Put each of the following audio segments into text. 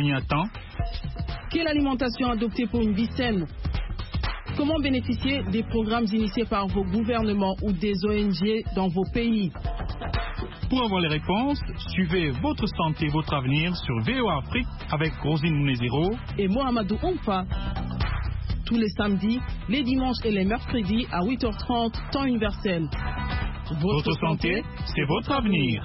soigner à temps? Quelle alimentation adopter pour une vie saine? Comment bénéficier des programmes initiés par vos gouvernements ou des ONG dans vos pays? Pour avoir les réponses, suivez Votre santé, votre avenir sur VOA Afrique avec Rosine Mounezero et Mohamedou Oumfa. Tous les samedis, les dimanches et les mercredis à 8h30, temps universel. Votre santé, c'est votre avenir.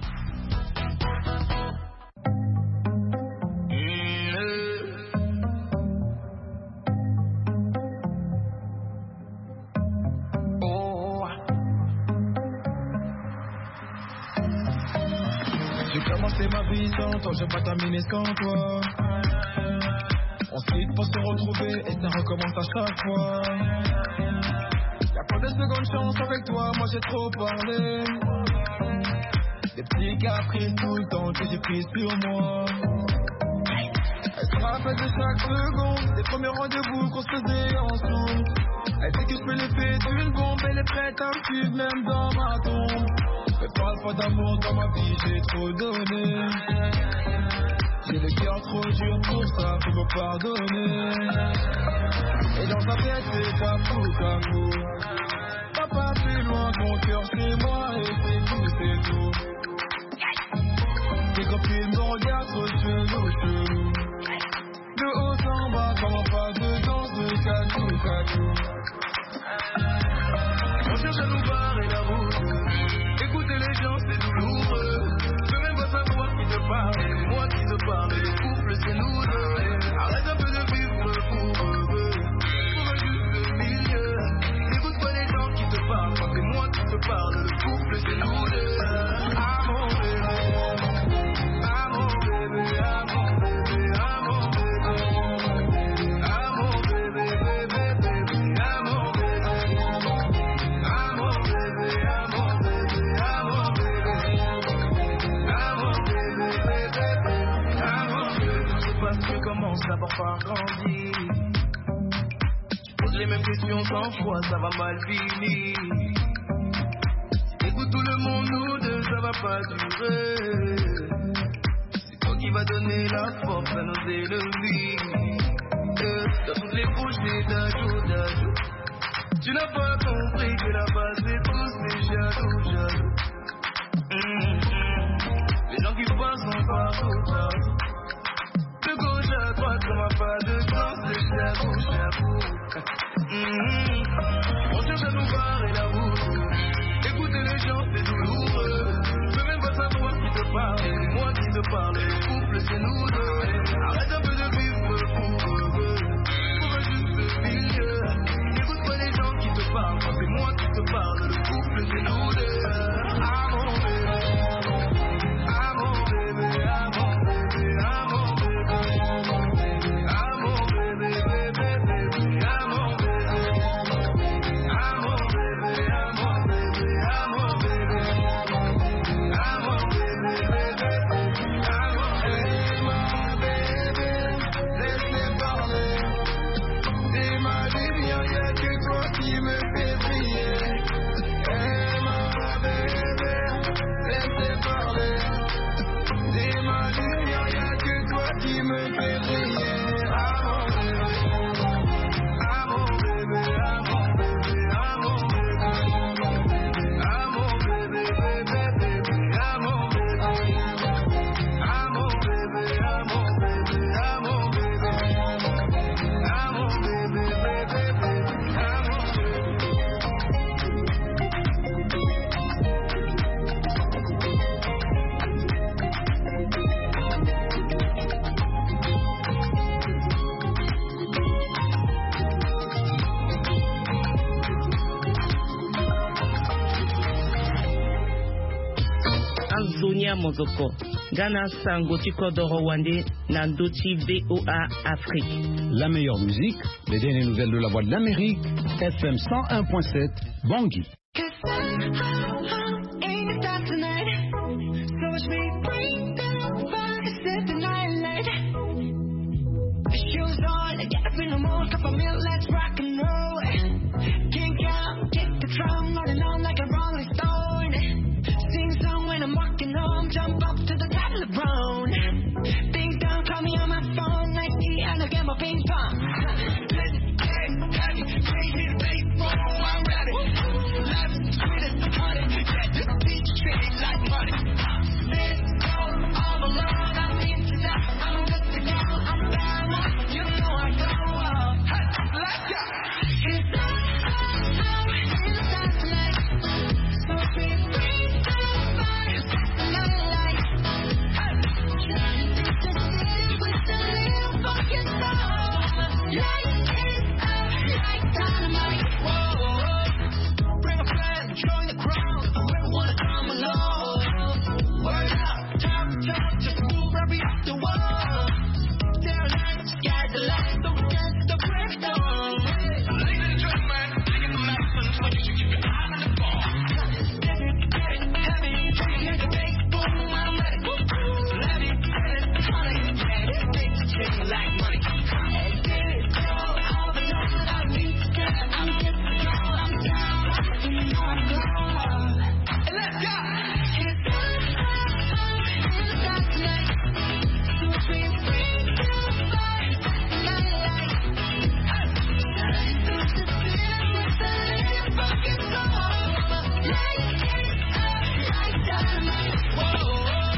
J'ai commencé ma vie sans toi, j'ai pas terminé sans toi. On se quitte pour se retrouver et ça recommence à chaque fois. Y'a pas de seconde chance avec toi, moi j'ai trop parlé. Des petits caprices tout le temps que j'ai pris sur moi. Elle se rappelle de chaque seconde, des premiers rendez-vous qu'on se faisait en dessous. Elle sait que je peux l'effet d'une bombe, elle est prête à me suivre même dans ma tombe. Mais parle pas d'amour dans ma vie, j'ai trop donné. J'ai le cœur trop dur pour ça, faut me pardonner. Et dans ta tête c'est pas fou d'amour. T'as pas plus loin, mon cœur c'est moi et c'est tout. Tes copines me regardent trop chelou. De haut en bas, comment pas de danse de catou. On cherche à nous barrer la route. Écouter les gens c'est douloureux. Je peux même pas savoir qui te parle. Et moi qui te parle, le couple c'est nous deux. Arrête un peu de vivre pour eux. Pour juste le milieu. N'écoute pas les gens qui te parlent. Quand c'est moi qui te parle, le couple c'est nous deux. Ah mon bébé, ah mon bébé, ah mon bébé, ah mon bébé, ah mon bébé, bébé, bébé, ah mon bébé, ah mon bébé, ah mon bébé, ah mon bébé, ah mon bébé, bébé, bébé, ah mon bébé. Je sais pas si tu commences à avoir pas grandi. Tu poses les mêmes questions 100 fois, ça va mal finir. Écoute tout le monde, nous deux, ça va pas durer. C'est toi qui va donner la force à nos ennemis. Dans toutes les bouches des d'ajout. Tu n'as pas compris que la base c'est tous les jaloux. Les gens qui passent sont partout. De gauche à droite, ça m'a pas de sens, c'est j'avoue. On cherche à nous barrer la route. Écouter les gens, c'est douloureux. Je peux même pas savoir qui te parle. C'est moi qui te parle. Le couple, c'est nous deux. Arrête un peu de vivre pour eux. Pour juste le milieu. N'écoute pas les gens qui te parlent. Quand c'est moi qui te parle. Le couple, c'est nous deux. Ah mon bébé. Ah mon bébé. Ah mon bébé. Ah mon bébé. Ah mon bébé, bébé, bébé. Ah mon bébé. Ah mon bébé. Ah mon bébé. Ah mon bébé. Ah mon bébé, bébé, bébé. Ah mon bébé, ma bébé. Laisse-les parler. C'est ma lumière, y'a que toi qui me fait briller. Eh ma bébé, laisse-les parler. C'est ma lumière, y'a que toi qui me fait briller. Ah mon bébé. Ah mon bébé, ah mon bébé, ah mon bébé. Ah mon bébé, bébé, bébé. Ah mon bébé. Ah mon bébé, ah mon bébé, ah mon bébé. Ah mon bébé, bébé, bébé. Ah mon bébé. Anzonia Mozoko, Ghana Sango Tikodoro Wande, Nandochi VOA Afrique. La meilleure musique, les dernières nouvelles de la Voix de l'Amérique, FM 101.7, Bangui. Jump up to the top of the brown. Things don't call me on my phone. wanna get my ping pong. Let's get heavy, crazy, baseball, I'm ready. Life is sweet as honey, yeah, this beach treated like money. Let's go all alone, I'm into that, I'm good to go, I'm down, you know I go on. Hey, let's go. It's all in the dark tonight, so we bring the fire, not a light. Hey, trying to just sit with a little fucking soul. Light it up like dynamite. Whoa, bring a friend, join the crowd, whoever wanna come along. Word up, time to talk, just move right up the wall. There are nights, sky's the light, so dance the break of dawn. Ladies and gentlemen, taking the lessons, so you should keep your eye on the ball. Get heavy, hear the bass, boom, I'm ready. Let me get it, honey, yeah, this bitch treat me like money. Get it, go, all the notes that I need to get, I'm good to go, I'm down, you know I'm gone. And let's go! It's all in the dark tonight, so we bring the fire, not a light. Hey, trying to just sit with a little fucking soul. Light it up like dynamite. Whoa,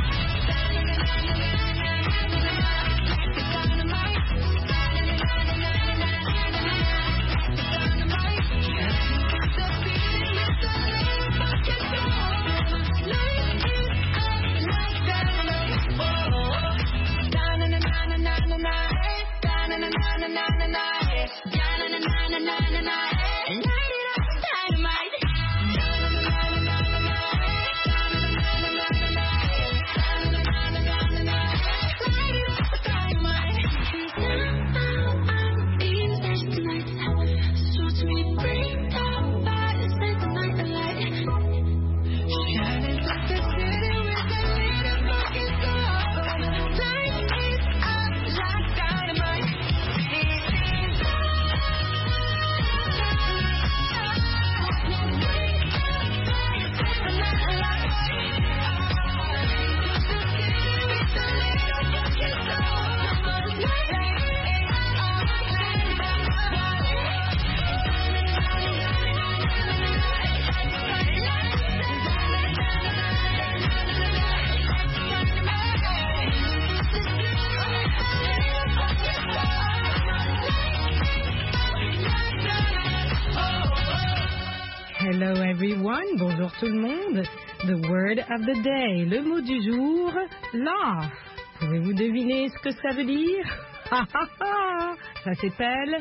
Hello everyone, bonjour tout le monde. The word of the day, le mot du jour, laugh. Pouvez-vous deviner ce que ça veut dire? Ça s'appelle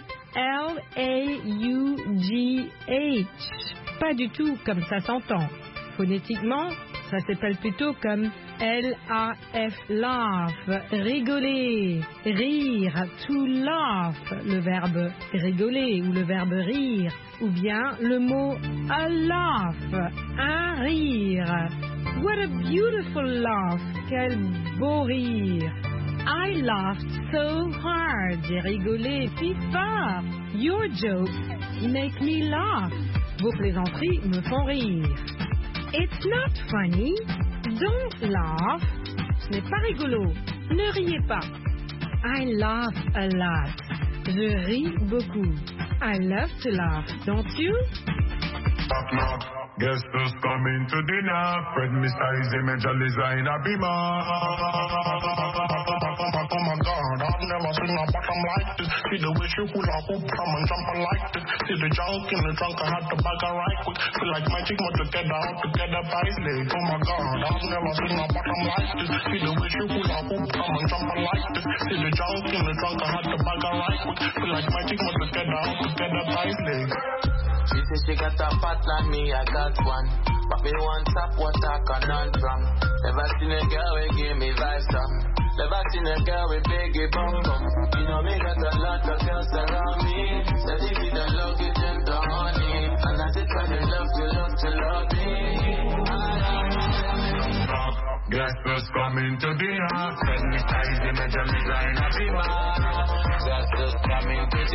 L-A-U-G-H. Pas du tout comme ça s'entend. Phonétiquement, ça s'appelle plutôt comme L-A-F, laugh, rigoler, rire, to laugh, le verbe rigoler ou le verbe rire, ou bien le mot a laugh, un rire. What a beautiful laugh, quel beau rire. I laughed so hard, j'ai rigolé si fort. Your jokes make me laugh. Vos plaisanteries me font rire. It's not funny. Don't laugh. Ce n'est pas rigolo. Ne riez pas. I laugh a lot. Je ris beaucoup. I love to laugh, don't you? Knock, knock. Guess who's coming to dinner? Fred Mr. Easy Major Designer Beamer. Oh my God, I've never seen a bottom like this. See the way she hula hoop, come and jump like this. See the junk in the trunk, I had to bag her right quick. Feel like magic, but together, out together by leg. Oh my God, I've never seen a bottom like this. See the way she hula hoop, come and jump like this. See the junk in the trunk, I had to bag her right quick. Feel like magic, but together, out together by leg. She said she got a fat like me, I got one. But me want top water conundrum. Never seen a girl who give me vibes up. Never seen a girl with biggie bum bum. You know me got a lot of girls around me. Said if you don't love you, then don't honey. And I said try to love you, love to love me. Guess who's coming to dinner? Fred Mr. Easy Major Designer Beamer. Guess who's coming to